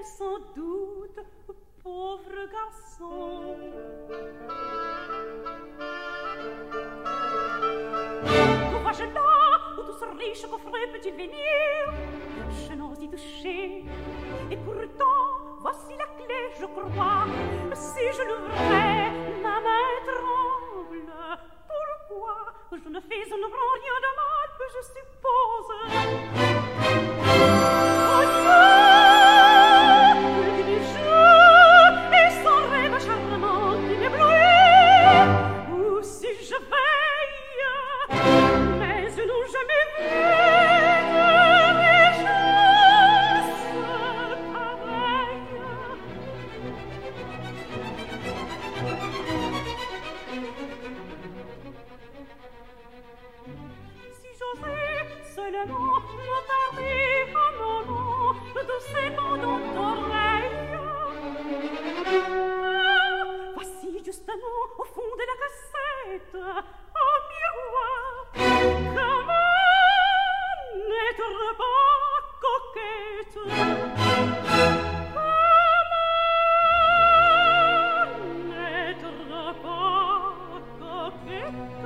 sans doute, pauvre garçon. Où vois-je là, où tout ce riche coffret peut-il venir? Je n'ose y toucher, et pourtant, voici la clé, je crois. Si je l'ouvrais, ma main tremble. Pourquoi? Je ne fais, je ne prends rien de mal, je suppose. Oh Dieu, qu'il joue, et son rêve charmant qui m'éblouit. Ou si je veille, mais je n'ai jamais vu de richesse pareille. Si j'osais seulement m'attarder un moment doucement dans l'oreille. Voici justement au fond de la cassette un miroir. Comment n'être pas coquette? Comment n'être pas coquette?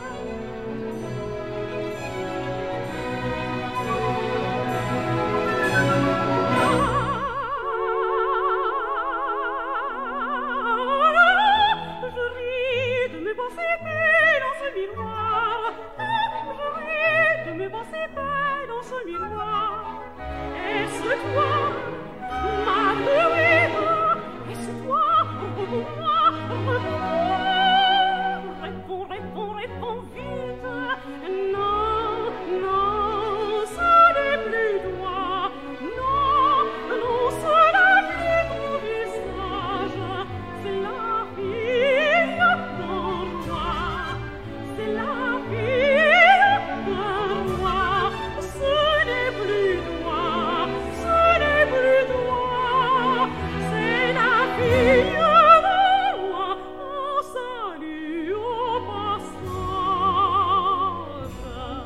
Je ris de me penser belle dans ce miroir. Je ris de me penser belle dans ce miroir. Est-ce toi, ma Louise? Est-ce toi, réponds-moi, réponds-moi. Réponds, réponds, réponds vite. Non, non, ce n'est plus toi. Non, non, ce n'est plus ton visage. C'est la fille pour moi. C'est la fille pour moi. Ce n'est plus toi. Ce n'est plus toi. C'est la fille pour moi. On salue au passage.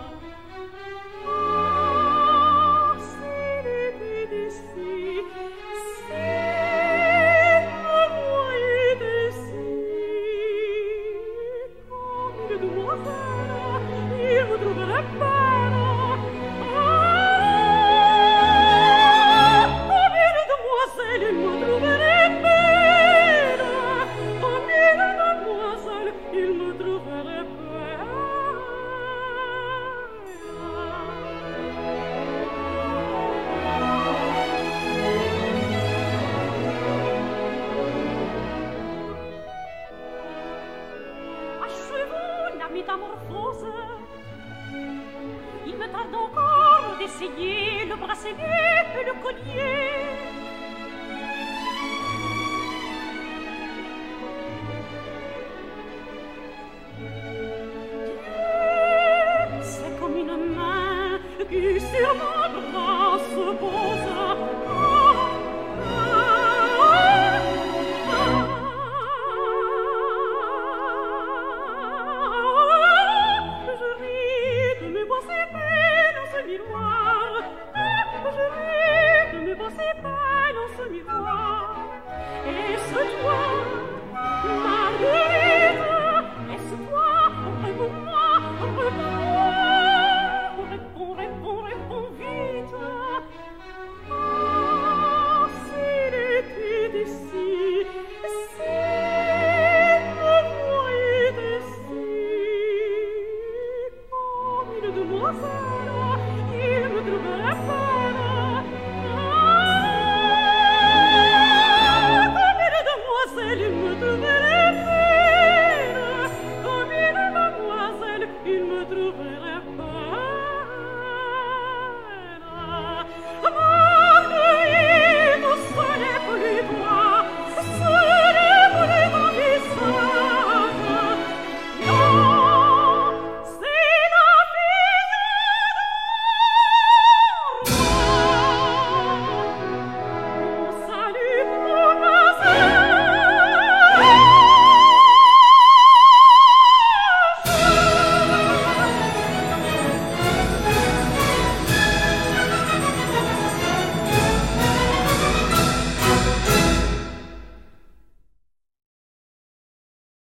Ah, s'il était d'ici, s'il me voyait ici, comme une demoiselle, il me trouverait belle. Ah, comme une demoiselle, il me trouverait belle. Comme une demoiselle, il me trouverait belle. Achevons la métamorphose. Il me tarde encore d'essayer le bracelet